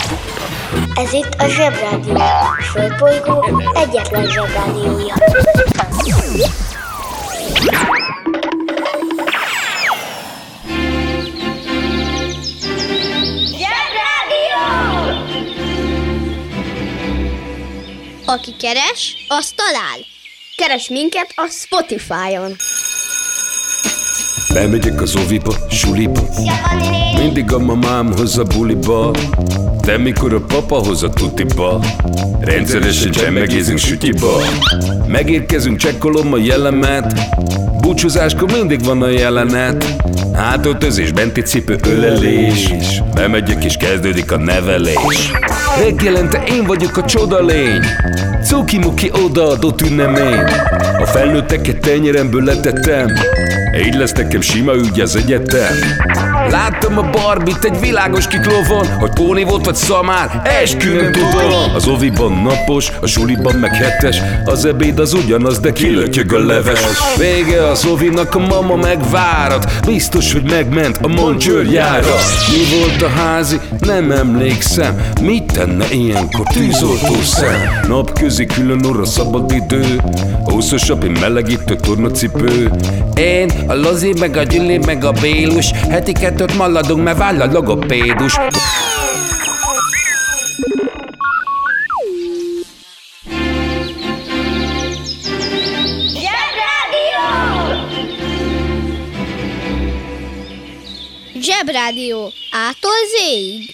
Ez itt a Zsebrádió, a Földbolygó egyetlen Zsebrádiója. Zsebrádió! Aki keres, az talál. Keres minket a Spotify-on. Bemegyek az oviba, suliba, mindig a mamám hoz a buliba, de mikor a papa hoz a tutiba, rendszeresen csemmegézünk sütyiba. Megérkezünk, csekkolom a jellemet, búcsúzáskor mindig van a jelenet. Hátöltözés, benti cipő, ölelés, bemegyek és kezdődik a nevelés. Reggelente én vagyok a csoda lény, cuki-muki odaadott ünnemény. A felnőtteket tenyeremből letettem, így lesz nekem sima ügy az egyetem. Láttam a Barbit egy világos kiklovon, hogy Póni volt vagy szamár, esküvőn tudom. Az oviban napos, a suliban meg hetes, az ebéd az ugyanaz, de kilötyög a leves. Vége az ovinak, a mama megvárat, biztos, hogy megment a Moncsőrjára. Mi volt a házi? Nem emlékszem, mit tenne ilyenkor tűzoltó szem? Napközi külön orra szabad idő, húszosabb, melegítő tornacipő. Én, a Lozi, meg a Gyüli, meg a Bélus, heti kettőt maladunk, mert váll a logopédus. Zsebrádió A-tól Z-ig.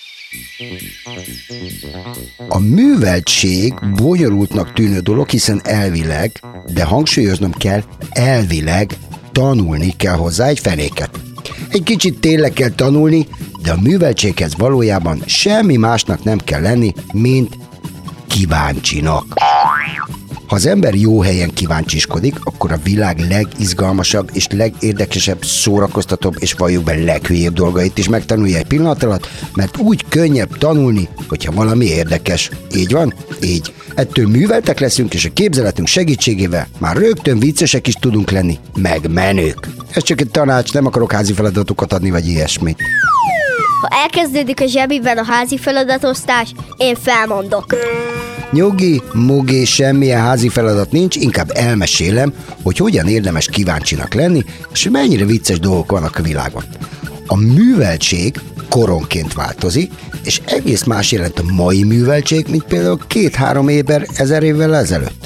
A műveltség bonyolultnak tűnő dolog, hiszen elvileg, de hangsúlyoznom kell, elvileg tanulni kell hozzá egy fenéket. Egy kicsit tényleg kell tanulni, de a műveltséghez valójában semmi másnak nem kell lenni, mint kíváncsinak. Ha az ember jó helyen kíváncsiskodik, akkor a világ legizgalmasabb és legérdekesebb, szórakoztatóbb és valljuk be leghülyébb dolgait is megtanulja egy pillanat alatt, mert úgy könnyebb tanulni, hogyha valami érdekes. Így van? Így. Ettől műveltek leszünk, és a képzeletünk segítségével már rögtön viccesek is tudunk lenni, meg menők. Ez csak egy tanács, nem akarok házi feladatokat adni, vagy ilyesmit. Ha elkezdődik a zsebiben a házi feladatosztás, én felmondok. Nyugi, mugi, semmilyen házi feladat nincs, inkább elmesélem, hogy hogyan érdemes kíváncsinak lenni, és mennyire vicces dolgok vannak a világon. A műveltség koronként változik, és egész más jelent a mai műveltség, mint például 2-3 ezer évvel ezelőtt.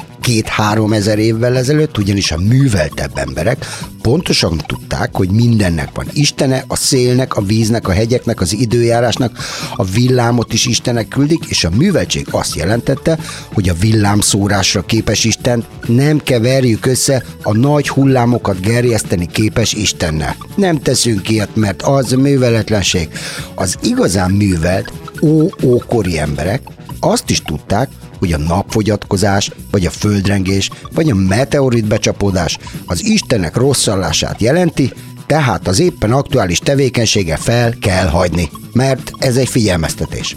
2-3 ezer évvel ezelőtt ugyanis a műveltebb emberek pontosan tudták, hogy mindennek van istene, a szélnek, a víznek, a hegyeknek, az időjárásnak, a villámot is Istenek küldik, és a műveltség azt jelentette, hogy a villámszórásra képes Istent nem keverjük össze a nagy hullámokat gerjeszteni képes Istennel. Nem teszünk ilyet, mert az műveletlenség. Az igazán művelt, ókori emberek azt is tudták, hogy a napfogyatkozás, vagy a földrengés, vagy a meteorit becsapódás az Istenek rosszallását jelenti, tehát az éppen aktuális tevékenysége fel kell hagyni, mert ez egy figyelmeztetés.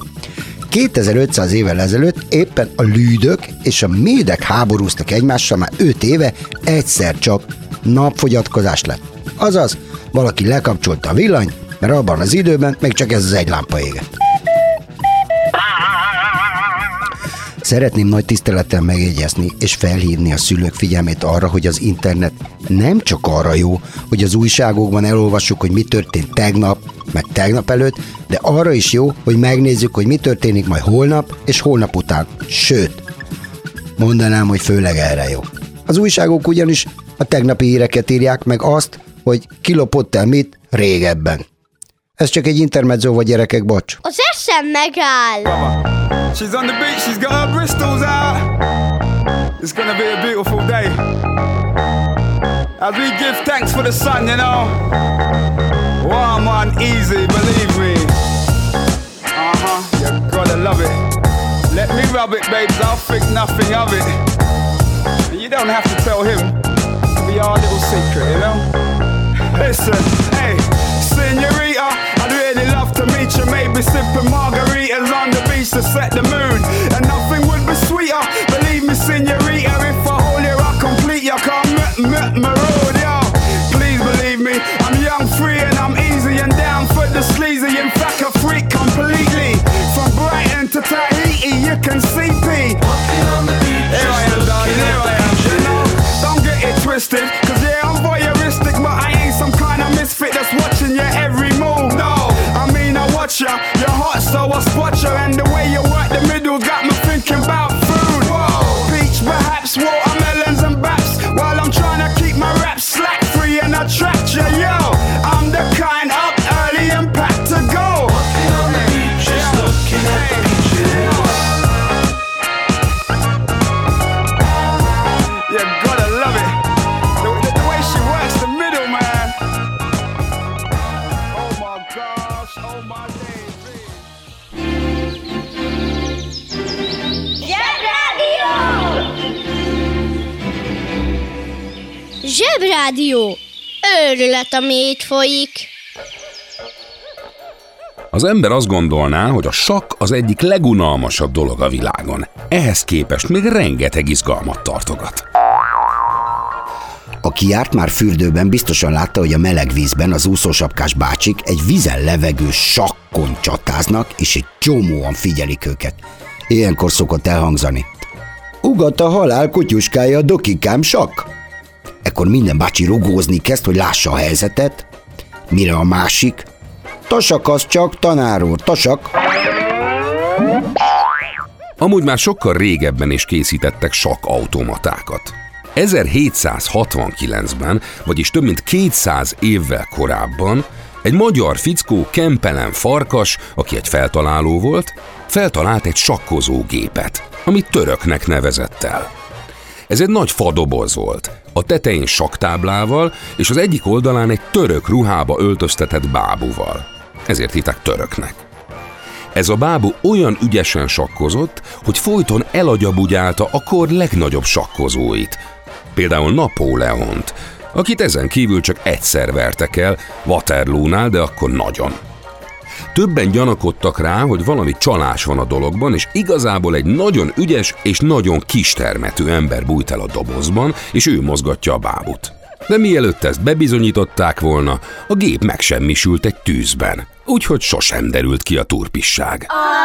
2500 évvel ezelőtt éppen a lüdök és a médek háborúztak egymással már 5 éve, egyszer csak napfogyatkozás lett. Azaz, valaki lekapcsolta a villanyt, mert abban az időben még csak ez az egy lámpa égett. Szeretném nagy tisztelettel megjegyezni és felhívni a szülők figyelmét arra, hogy az internet nem csak arra jó, hogy az újságokban elolvassuk, hogy mi történt tegnap, meg tegnap előtt, de arra is jó, hogy megnézzük, hogy mi történik majd holnap és holnap után. Sőt, mondanám, hogy főleg erre jó. Az újságok ugyanis a tegnapi híreket írják, meg azt, hogy kilopott el mit régebben. Ez csak egy intermezzo, vagy gyerekek, bocs. Az eszem megáll! She's on the beach, she's got her Bristols out. It's gonna be a beautiful day. As we give thanks for the sun, you know. Warm and easy, believe me. You gotta love it. Let me rub it, babes, I'll think nothing of it. And you don't have to tell him. It'll be our little secret, you know. Listen, hey, señorita, I'd really love to meet you. Maybe sipping margaritas on the beach to set the mood. And nothing would be sweeter. Believe me, señorita, if I hold you, I'll complete you. Come my road, yo. Please believe me, I'm young, free, and I'm easy and down for the sleazy. In fact, a freak completely. From gosh, oh my days. Zsebrádió! Őrület, ami itt folyik. Az ember azt gondolná, hogy a sakk az egyik legunalmasabb dolog a világon. Ehhez képest még rengeteg izgalmat tartogat. Aki járt már fürdőben, biztosan látta, hogy a meleg vízben az úszósapkás bácsik egy vízen levegő sakkon csatáznak, és egy csomóan figyelik őket. Ilyenkor szokott elhangzani: ugat a halál kutyuskája, dokikám, sakk! Ekkor minden bácsi rugózni kezd, hogy lássa a helyzetet, mire a másik: tasak az csak, tanár úr, tasak! Amúgy már sokkal régebben is készítettek sakkautomatákat. 1769-ben, vagyis több mint 200 évvel korábban egy magyar fickó, Kempelen Farkas, aki egy feltaláló volt, feltalált egy sakkozógépet, amit töröknek nevezett el. Ez egy nagy fadoboz volt, a tetején sakktáblával, és az egyik oldalán egy török ruhába öltöztetett bábuval. Ezért hívták töröknek. Ez a bábu olyan ügyesen sakkozott, hogy folyton elagyabugyálta a kor legnagyobb sakkozóit, például Napóleont, akit ezen kívül csak egyszer vertek el, Waterloonál, de akkor nagyon. Többen gyanakodtak rá, hogy valami csalás van a dologban, és igazából egy nagyon ügyes és nagyon kistermetű ember bújt el a dobozban, és ő mozgatja a bábut. De mielőtt ezt bebizonyították volna, a gép megsemmisült egy tűzben, úgyhogy sosem derült ki a turpisság.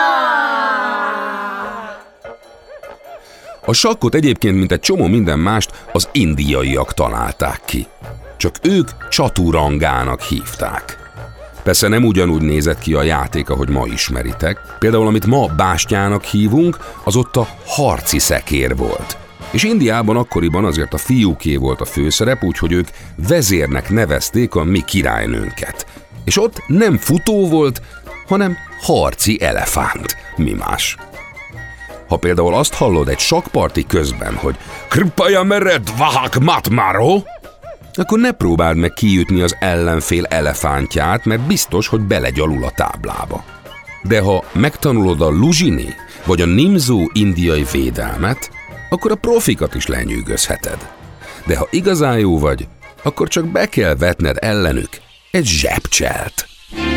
A sakkot egyébként, mint egy csomó minden mást, az indiaiak találták ki. Csak ők csaturangának hívták. Persze nem ugyanúgy nézett ki a játék, ahogy ma ismeritek. Például, amit ma bástyának hívunk, az ott a harci szekér volt. És Indiában akkoriban azért a fiúké volt a főszerep, úgyhogy ők vezérnek nevezték a mi királynőnket. És ott nem futó volt, hanem harci elefánt. Mi más? Ha például azt hallod egy sakkparti közben, hogy Kripaja mered vahak matmaro, akkor ne próbáld meg kiütni az ellenfél elefántját, mert biztos, hogy belegyalul a táblába. De ha megtanulod a luzsini vagy a nimzó indiai védelmet, akkor a profikat is lenyűgözheted. De ha igazán jó vagy, akkor csak be kell vetned ellenük egy zsebcselt.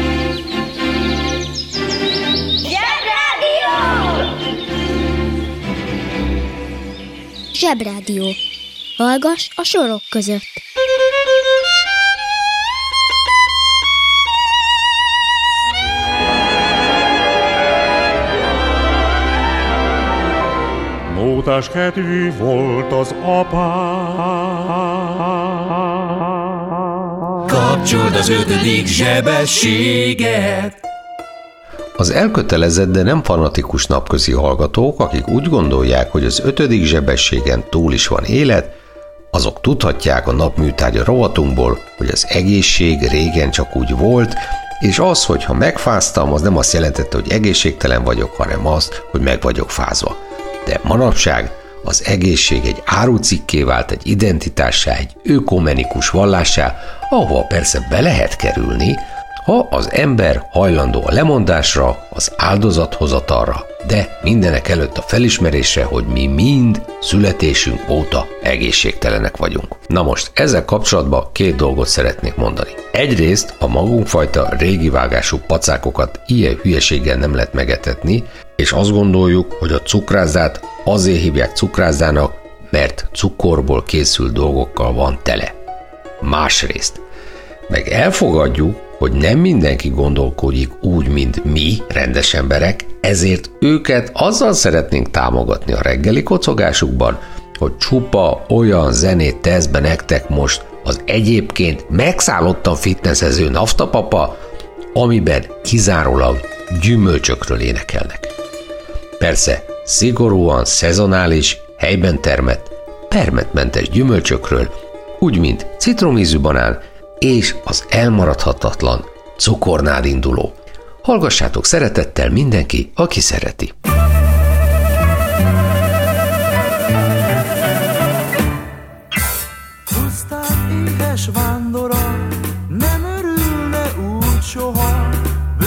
Zsebrádió. Hallgass a sorok között. Mótás kedvű volt az apám. Kapcsold az 5. zsebességet. Az elkötelezett, de nem fanatikus napközi hallgatók, akik úgy gondolják, hogy az 5. zsebességen túl is van élet, azok tudhatják a napműtárgya rovatunkból, hogy az egészség régen csak úgy volt, és az, hogy ha megfáztam, az nem azt jelentette, hogy egészségtelen vagyok, hanem azt, hogy meg vagyok fázva. De manapság az egészség egy árucikké vált, egy identitássá, egy ökumenikus vallássá, ahova persze be lehet kerülni, ha az ember hajlandó a lemondásra, az áldozathozatalra, de mindenek előtt a felismerésre, hogy mi mind születésünk óta egészségtelenek vagyunk. Na most, ezzel kapcsolatban 2 dolgot szeretnék mondani. Egyrészt a magunkfajta régi vágású pacákokat ilyen hülyeséggel nem lehet megetetni, és azt gondoljuk, hogy a cukrázát azért hívják cukrázának, mert cukorból készült dolgokkal van tele. Másrészt, meg elfogadjuk, hogy nem mindenki gondolkodik úgy, mint mi, rendes emberek, ezért őket azzal szeretnénk támogatni a reggeli kocogásukban, hogy csupa olyan zenét tesz be nektek most az egyébként megszállottan fitnesszező naftapapa, amiben kizárólag gyümölcsökről énekelnek. Persze, szigorúan szezonális, helyben termett, permetmentes gyümölcsökről, úgy, mint citromízű banán, és az elmaradhatatlan cukornál induló. Hallgassátok szeretettel mindenki, aki szereti. Pusztán éhes vándora, nem örülne úgy soha,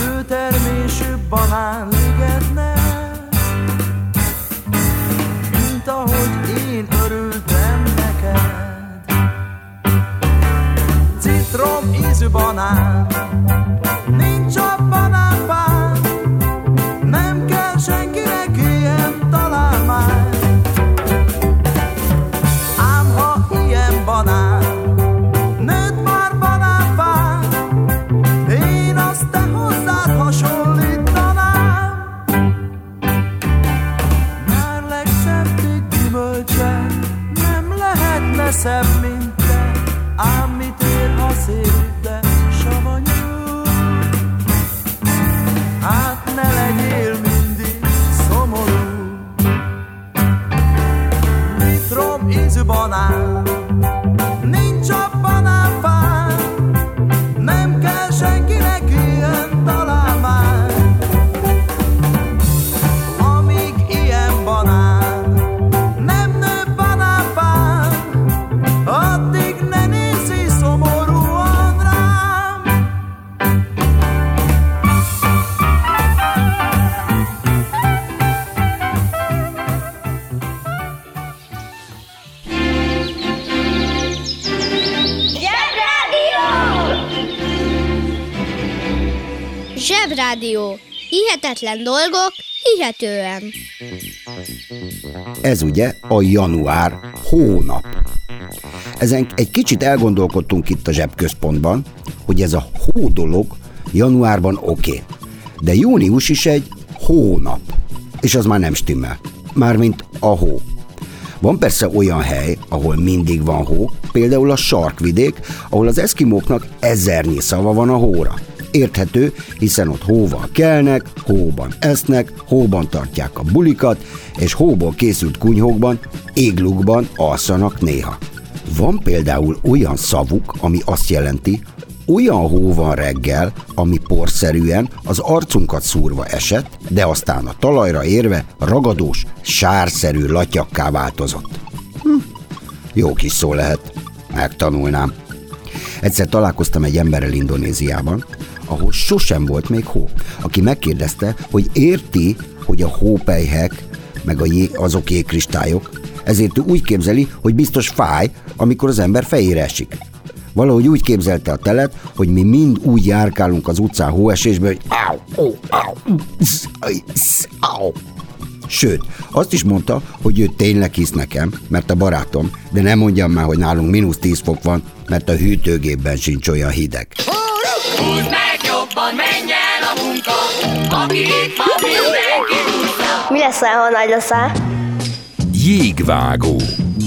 Zsebrádió. Hihetetlen dolgok, hihetően. Ez ugye a január hónap. Ezen egy kicsit elgondolkodtunk itt a Zsebközpontban, hogy ez a hó dolog januárban oké, de június is egy hónap, és az már nem stimmel. Mármint a hó. Van persze olyan hely, ahol mindig van hó, például a sarkvidék, ahol az eszkimóknak ezernyi szava van a hóra. Érthető, hiszen ott hóval kelnek, hóban esznek, hóban tartják a bulikat, és hóból készült kunyhókban, églukban alszanak néha. Van például olyan szavuk, ami azt jelenti, olyan hó van reggel, ami porszerűen az arcunkat szúrva esett, de aztán a talajra érve ragadós, sárszerű latyakká változott. Jó kis szó lehet, megtanulnám. Egyszer találkoztam egy emberrel Indonéziában, ahol sosem volt még hó, aki megkérdezte, hogy érti, hogy a hópelyhek, meg azok jégkristályok, ezért ő úgy képzeli, hogy biztos fáj, amikor az ember fejére esik. Valahogy úgy képzelte a telet, hogy mi mind úgy járkálunk az utcán hóesésből, hogy áu. Sőt, azt is mondta, hogy ő tényleg hisz nekem, mert a barátom, de nem mondjam már, hogy nálunk -10 fok van, mert a hűtőgépben sincs olyan hideg. Húzd meg jobban, menj el a munka, aki itt van, mindenki húzza. Mi leszel, ha nagy leszel? Jégvágó.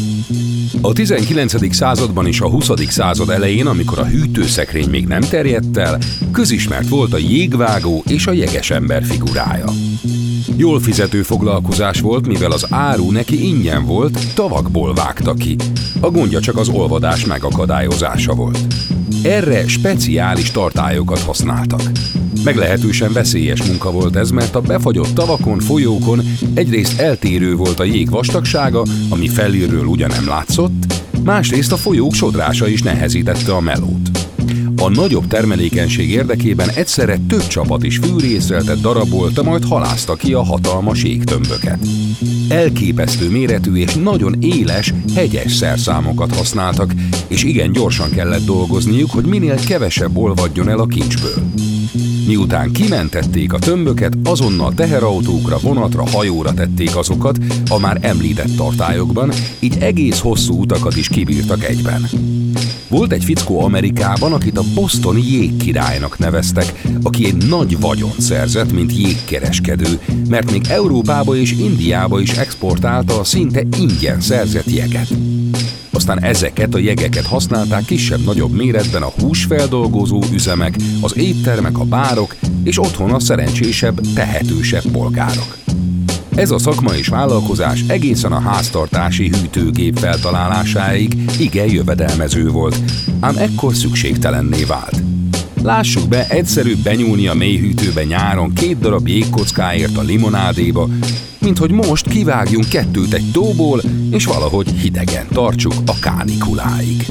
A 19. században és a 20. század elején, amikor a hűtőszekrény még nem terjedt el, közismert volt a jégvágó és a jegesember figurája. Jól fizető foglalkozás volt, mivel az áru neki ingyen volt, tavakból vágta ki. A gondja csak az olvadás megakadályozása volt. Erre speciális tartályokat használtak. Meglehetősen veszélyes munka volt ez, mert a befagyott tavakon, folyókon egyrészt eltérő volt a jég vastagsága, ami felülről ugyan nem látszott, másrészt a folyók sodrása is nehezítette a melót. A nagyobb termelékenység érdekében egyszerre több csapat is fűrészreltet darabolta, majd halászta ki a hatalmas jégtömböket. Elképesztő méretű és nagyon éles, hegyes szerszámokat használtak, és igen gyorsan kellett dolgozniuk, hogy minél kevesebb olvadjon el a kincsből. Miután kimentették a tömböket, azonnal teherautókra, vonatra, hajóra tették azokat a már említett tartályokban, így egész hosszú utakat is kibírtak egyben. Volt egy fickó Amerikában, akit a bostoni jégkirálynak neveztek, aki egy nagy vagyont szerzett, mint jégkereskedő, mert még Európába és Indiába is exportálta a szinte ingyen szerzett jeget. Aztán ezeket a jegeket használták kisebb-nagyobb méretben a húsfeldolgozó üzemek, az éttermek, a bárok és otthon a szerencsésebb, tehetősebb polgárok. Ez a szakma és vállalkozás egészen a háztartási hűtőgép feltalálásáig igen jövedelmező volt, ám ekkor szükségtelenné vált. Lássuk be, egyszerűbb benyúlni a mélyhűtőbe nyáron 2 darab jégkockáért a limonádéba, mint hogy most kivágjunk 2 egy tóból, és valahogy hidegen tartsuk a kánikuláig.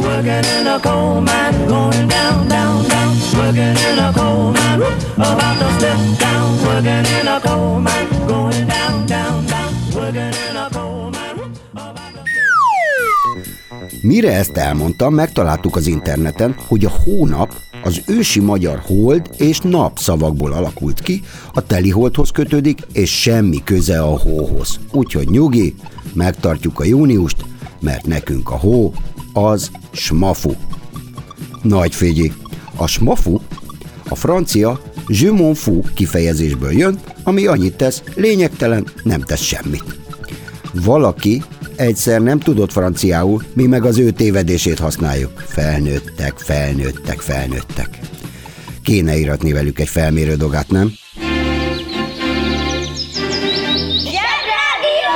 Mire ezt elmondtam, megtaláltuk az interneten, hogy a hónap az ősi magyar hold és nap szavakból alakult ki, a teliholdhoz kötődik, és semmi köze a hóhoz. Úgyhogy nyugi, megtartjuk a júniust, mert nekünk a hó az smafu. Nagy figyi, a smafu a francia je m'en fous kifejezésből jön, ami annyit tesz, lényegtelen, nem tesz semmit. Valaki egyszer nem tudott franciául, mi meg az ő tévedését használjuk. Felnőttek. Kéne íratni velük egy felmérő dogát, nem? Zsebrádió!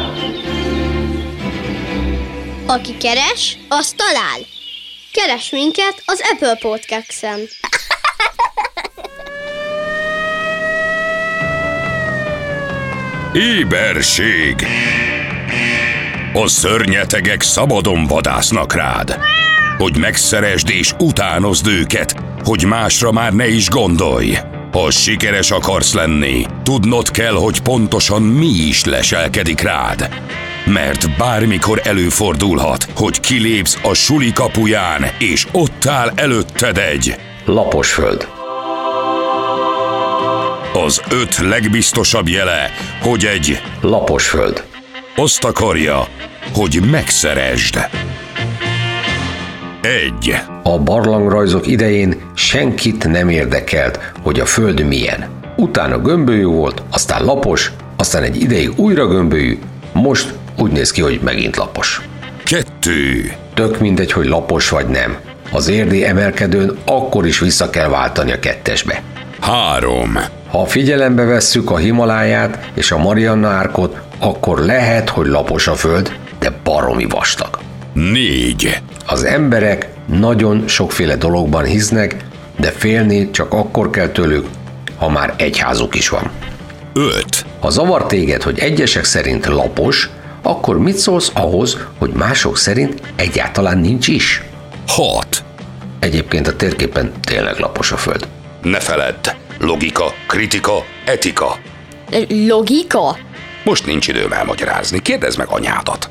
Aki keres, az talál. Keres minket az Apple Podcast-en. Éberség! A szörnyetegek szabadon vadásznak rád, hogy megszeresd és utánozd őket, hogy másra már ne is gondolj. Ha sikeres akarsz lenni, tudnod kell, hogy pontosan mi is leselkedik rád. Mert bármikor előfordulhat, hogy kilépsz a suli kapuján, és ott áll előtted egy Laposföld. Az 5 legbiztosabb jele, hogy egy lapos föld azt akarja, hogy megszeresd. 1. A barlangrajzok idején senkit nem érdekelt, hogy a föld milyen. Utána gömbölyű volt, aztán lapos, aztán egy ideig újra gömbölyű, most úgy néz ki, hogy megint lapos. 2. Tök mindegy, hogy lapos vagy nem. Az érdi emelkedőn akkor is vissza kell váltani a 2-esbe. 3. Ha figyelembe vesszük a Himaláját és a Marianna árkot, akkor lehet, hogy lapos a föld, de baromi vastag. 4. Az emberek nagyon sokféle dologban hisznek, de félni csak akkor kell tőlük, ha már egy házuk is van. 5. Ha zavar téged, hogy egyesek szerint lapos, akkor mit szólsz ahhoz, hogy mások szerint egyáltalán nincs is? 6. Egyébként a térképen tényleg lapos a föld. Ne feledd, logika, kritika, etika. Logika? Most nincs időm elmagyarázni, kérdezd meg anyádat.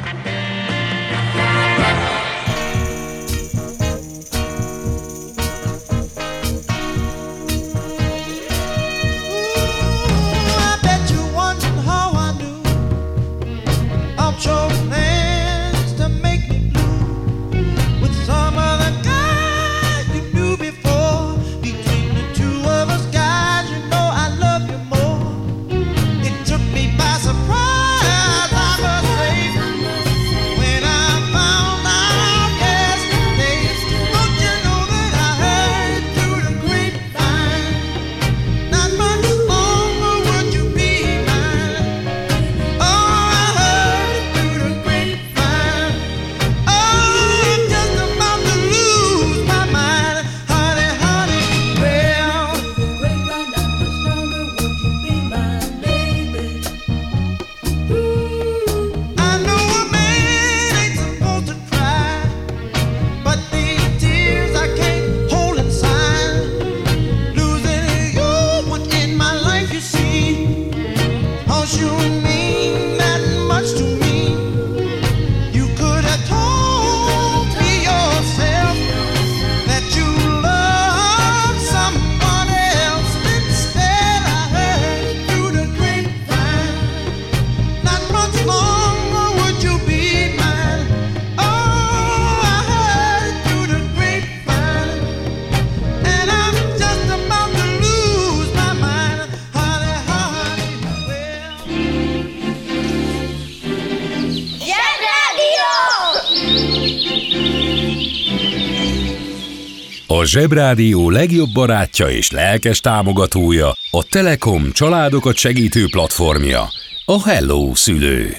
A Zsebrádió legjobb barátja és lelkes támogatója a Telekom családokat segítő platformja, a Hello Szülő.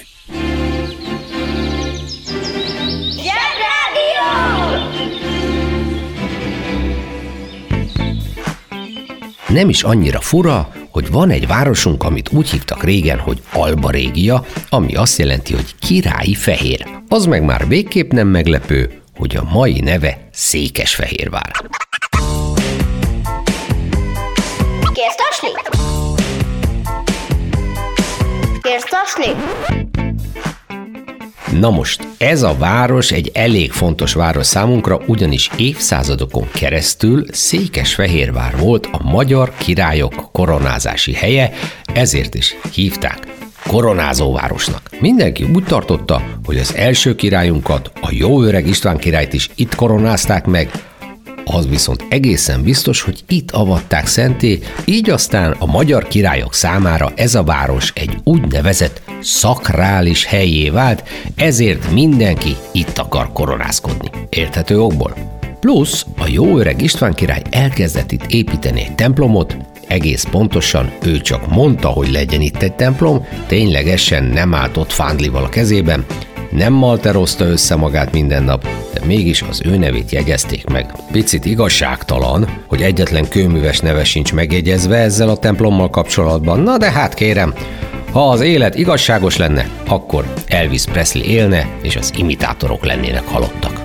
Zsebrádió! Nem is annyira fura, hogy van egy városunk, amit úgy hívtak régen, hogy Alba Régia, ami azt jelenti, hogy királyi fehér. Az meg már végképp nem meglepő, hogy a mai neve Székesfehérvár. Kérsz tasni? Kérsz tasni? Na most, ez a város egy elég fontos város számunkra, ugyanis évszázadokon keresztül Székesfehérvár volt a magyar királyok koronázási helye, ezért is hívták koronázóvárosnak. Mindenki úgy tartotta, hogy az első királyunkat, a jó öreg István királyt is itt koronázták meg, az viszont egészen biztos, hogy itt avatták szenté, így aztán a magyar királyok számára ez a város egy úgynevezett szakrális hellyé vált, ezért mindenki itt akar koronázkodni. Érthető okból. Plusz a jó öreg István király elkezdett itt építeni egy templomot, egész pontosan ő csak mondta, hogy legyen itt egy templom, ténylegesen nem állt ott fándlival a kezében, nem malterozta össze magát minden nap, de mégis az ő nevét jegyezték meg. Picit igazságtalan, hogy egyetlen kőműves neve sincs megjegyezve ezzel a templommal kapcsolatban, na de hát kérem, ha az élet igazságos lenne, akkor Elvis Presley élne, és az imitátorok lennének halottak.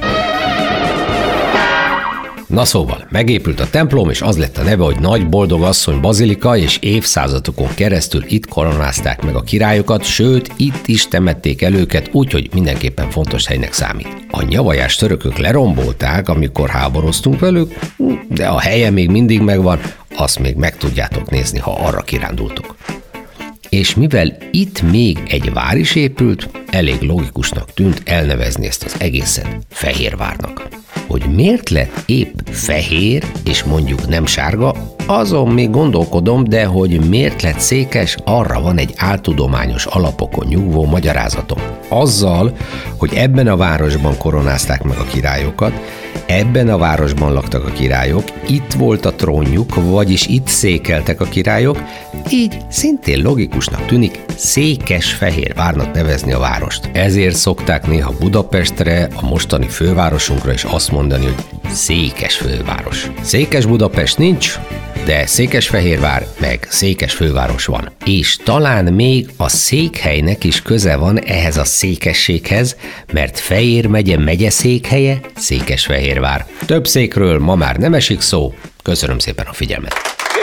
Na szóval, megépült a templom, és az lett a neve, hogy Nagy Boldog Asszony Bazilika, és évszázadokon keresztül itt koronázták meg a királyokat, sőt, itt is temették el őket, úgyhogy mindenképpen fontos helynek számít. A nyavajás törökök lerombolták, amikor háboroztunk velük, de a helye még mindig megvan, azt még meg tudjátok nézni, ha arra kirándultok. És mivel itt még egy vár is épült, elég logikusnak tűnt elnevezni ezt az egészet Fehérvárnak. Hogy miért lett épp fehér, és mondjuk nem sárga, azon még gondolkodom, de hogy miért lett székes, arra van egy áltudományos alapokon nyugvó magyarázatom. Azzal, hogy ebben a városban koronázták meg a királyokat, ebben a városban laktak a királyok, itt volt a trónjuk, vagyis itt székeltek a királyok, így szintén logikusnak tűnik Székesfehérvárnak nevezni a várost. Ezért szokták néha Budapestre, a mostani fővárosunkra is azt mondani, hogy Székesfőváros. Székes Budapest nincs, de Székesfehérvár meg Székesfőváros van. És talán még a székhelynek is köze van ehhez a székességhez, mert Fejér megye megyeszékhelye Székesfehérvár. Több székről ma már nem esik szó. Köszönöm szépen a figyelmet!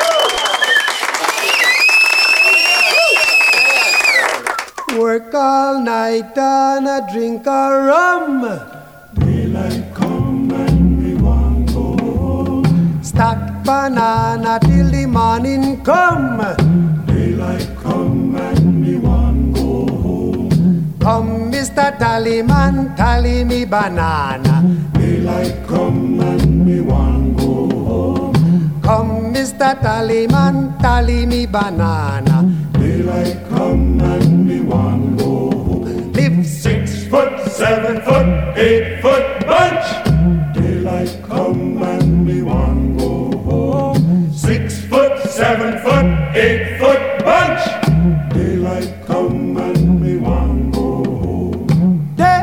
Work all night and a drink a rum. Daylight come and we want go home. Stack banana till the morning come. Daylight come and we want go home. Come Mr. Tallyman, tally me banana. Daylight come and we want go home. Come Mr. Tallyman, tally me banana. Daylight come and we want go home. Live 6 foot, 7 foot, 8 foot bunch. Daylight come and we want go home. 6 foot, 7 foot, 8 foot bunch. Daylight come and we want go home. Day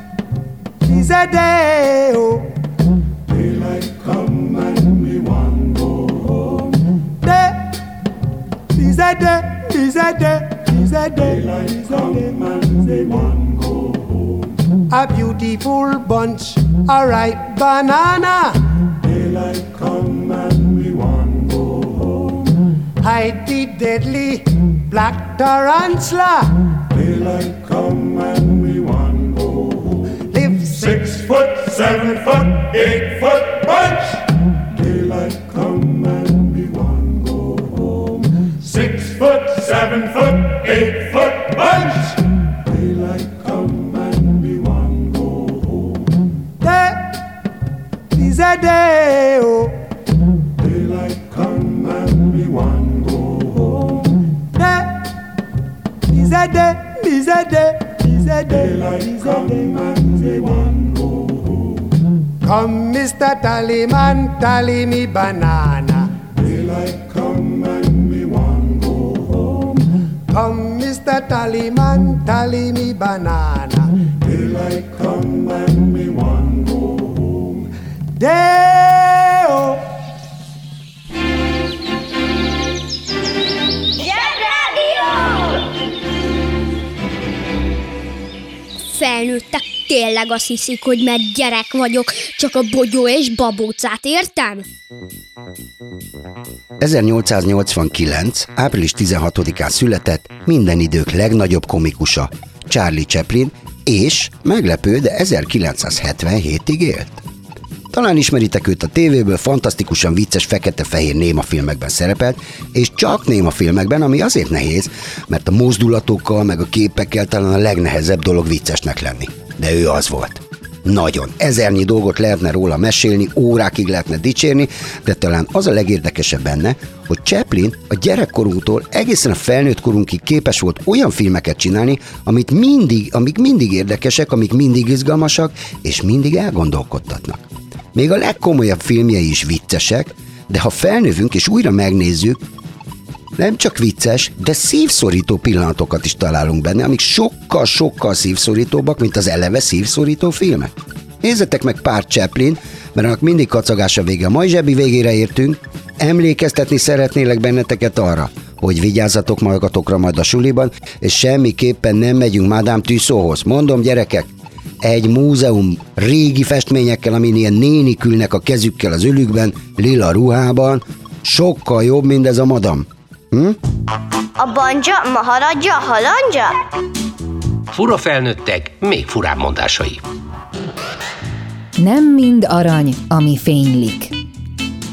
is a day, oh. Daylight come and we want go home. Day is a day. Is a day, is a day, is a day, man, they want go home. A beautiful bunch, a ripe banana. Daylight come and we want go home. Hide the deadly black tarantula. Daylight come and we want go home. Live 6 foot, 7 foot, 8 foot bunch. Daylight come and we want go home. 6 foot, 7 foot, 8 foot bunch. Daylight come and we want go home. Day is a day, oh. Daylight come and we want go home. Day is a day, is a day, is a day. Daylight come and we want go home. Come Mr. Tallyman, tally me banana. Daylight come and we want go home. Come Mr. Tallyman, tally me banana. Daylight come and we want go home. Day-o. Felnőttek tényleg azt hiszik, hogy mert gyerek vagyok, csak a bogyó és babócát értem? 1889. április 16-án született minden idők legnagyobb komikusa, Charlie Chaplin, és meglepő, de 1977-ig élt. Talán ismeritek őt a tévéből, fantasztikusan vicces fekete-fehér némafilmekben szerepelt, és csak némafilmekben, ami azért nehéz, mert a mozdulatokkal meg a képekkel talán a legnehezebb dolog viccesnek lenni. De ő az volt. Nagyon. Ezernyi dolgot lehetne róla mesélni, órákig lehetne dicsérni, de talán az a legérdekesebb benne, hogy Chaplin a gyerekkorunktól egészen a felnőtt korunkig képes volt olyan filmeket csinálni, amik mindig érdekesek, amik mindig izgalmasak, és mindig elgondolkodtatnak. Még a legkomolyabb filmjei is viccesek, de ha felnövünk és újra megnézzük, nem csak vicces, de szívszorító pillanatokat is találunk benne, amik sokkal szívszorítóbbak, mint az eleve szívszorító filmek. Nézzetek meg pár Chaplin, mert annak mindig kacagás a vége. A mai zsebi végére értünk, emlékeztetni szeretnélek benneteket arra, hogy vigyázzatok magatokra majd a suliban, és semmiképpen nem megyünk Madame Tussaudshoz. Mondom, gyerekek, egy múzeum régi festményekkel, amin ilyen nénik ülnek a kezükkel az ölükben, lila ruhában, sokkal jobb, mint ez a madam. A banja, maharadja, halandja? Fura felnőttek, még furább mondásai. Nem mind arany, ami fénylik.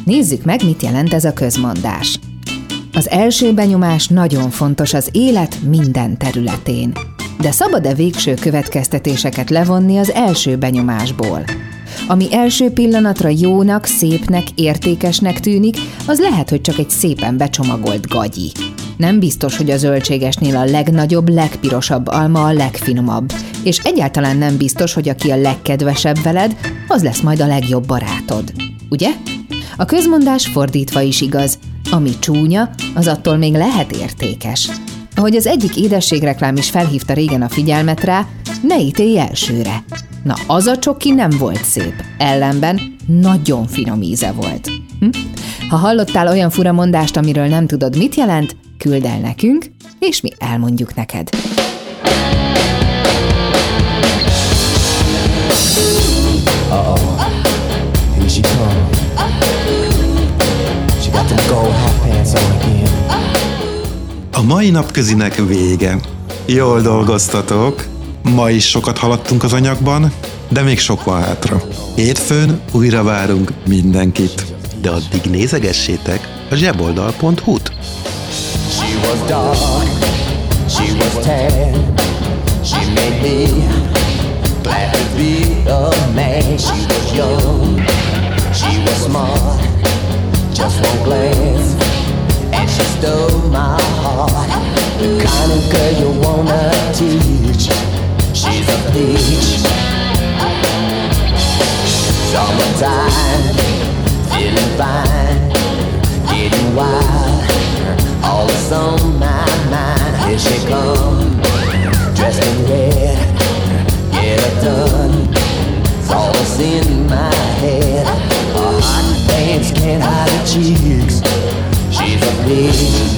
Nézzük meg, mit jelent ez a közmondás. Az első benyomás nagyon fontos az élet minden területén. De szabad-e végső következtetéseket levonni az első benyomásból? Ami első pillanatra jónak, szépnek, értékesnek tűnik, az lehet, hogy csak egy szépen becsomagolt gagyi. Nem biztos, hogy a zöldségesnél a legnagyobb, legpirosabb alma a legfinomabb, és egyáltalán nem biztos, hogy aki a legkedvesebb veled, az lesz majd a legjobb barátod. Ugye? A közmondás fordítva is igaz. Ami csúnya, az attól még lehet értékes. Ahogy az egyik édességreklám is felhívta régen a figyelmet rá, ne ítélj elsőre. Na, az a csoki nem volt szép, ellenben nagyon finom íze volt. Ha hallottál olyan furamondást, amiről nem tudod, mit jelent, küld el nekünk, és mi elmondjuk neked. Here she come. She got them gold hot pants on again. A mai napközinek vége. Jól dolgoztatok. Ma is sokat haladtunk az anyagban, de még sok van hátra. Hétfőn újra várunk mindenkit. De addig nézegessétek a zseboldal.hu-t. She was dark, she was tan, she made me glad to be a man. She was young, she was smart, just one glance, and she stole my heart. The kind of girl you wanna teach, she's a peach. Summertime, feeling fine, getting wild, all is on my mind. Here she comes, dressed in red, get her done, it's all that's in my head. Her hot pants can't hide her cheeks, she's a bitch.